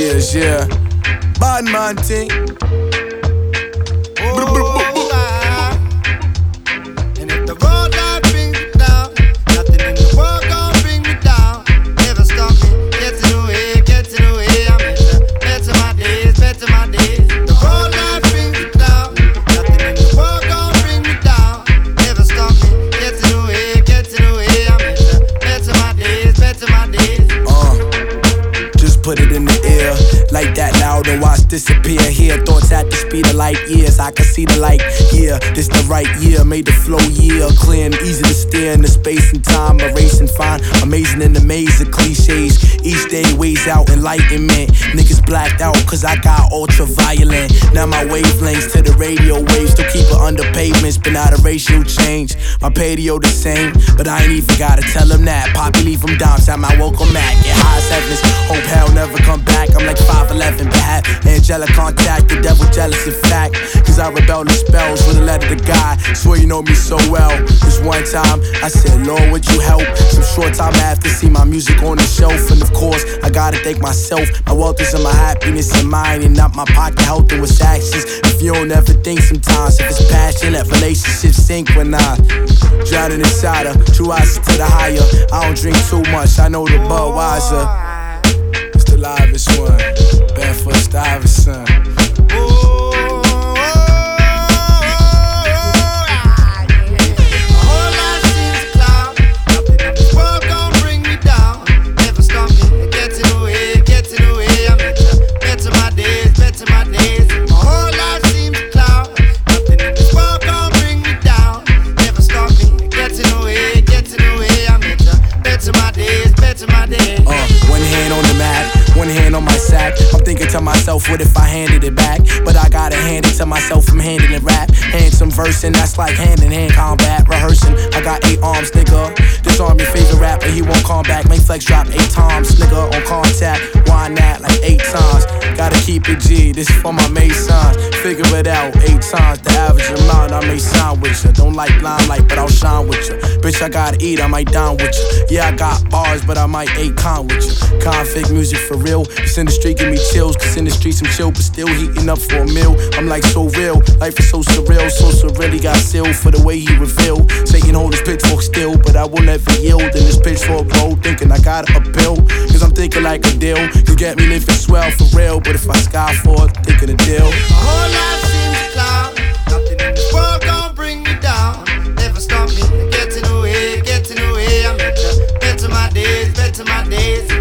Yeah. Bad man thing. And if the road life brings me down, nothing in the world gon' bring me down. Never stop me, get to the way, get to the way. I'm better my days, better my days. The road life brings me down, nothing in the world gon' bring me down. Never stop me, get to the way, get to the way. I'm better my days, better my days. Just put it in the air, like that loud and watch disappear. Here, thoughts at the speed of light years. I can see the light, yeah, this the right year. Made the flow, yeah, clear and easy to steer in the space and time. Erasing fine, amazing in the maze of cliches. Each day weighs out enlightenment. Niggas blacked out cause I got ultraviolet. Now my wavelengths to the radio waves. Still keep it under pavements, but not a ratio change. My patio the same, but I ain't even gotta tell them that. Poppy leave them downtown, I welcome back. Get high as heavens, hope hell never come back. I'm like 5'11", but have angelic contact. The devil jealous in fact, cause I rebel the spells with a letter to God. Swear you know me so well. This one time I said, Lord, would you help? Some short time after, see my music on the shelf. And of course, I gotta thank myself. My wealth is in my happiness and mine, and not my pocket health and what's actions. If you don't ever think sometimes, if it's passion, let relationships synchronize. Drowning inside her, true eyes to the higher. I don't drink too much, I know the Budweiser. It's the livest one, Barefoot Stuyvesant. One hand on the map, one hand on my sack. I'm thinking to myself, what if I handed it back? But I gotta hand it to myself from handling rap. Hand some verse and that's like hand in hand combat. Rehearsing, I got 8 arms, nigga. Disarm your favorite rapper, he won't come back. Make flex drop 8 times, nigga, on contact. Why not like 8 times? Gotta keep it G, this for my Masons. Figure it out, 8 times the average amount I may sign with ya. Don't like limelight, but I'll shine with ya. Bitch, I gotta eat, I might dine with ya. Yeah, I got bars, but I might con with ya. Conflict music for real. This industry give me chills, cause in the streets I'm chill, but still heating up for a meal. I'm like so real, life is so surreal. So surreally got sealed for the way he revealed. Satan hold his pitchfork still, but I will never yield in this pitchfork road. Thinking I gotta appeal, cause I'm thinking like a deal. You get me living swell for real, but if I sky for it, thinking a deal. My whole life seems a cloud. Nothing in this world gon' bring me down. Never stop me, get to the way, get to the way. I'm better my days, better my days.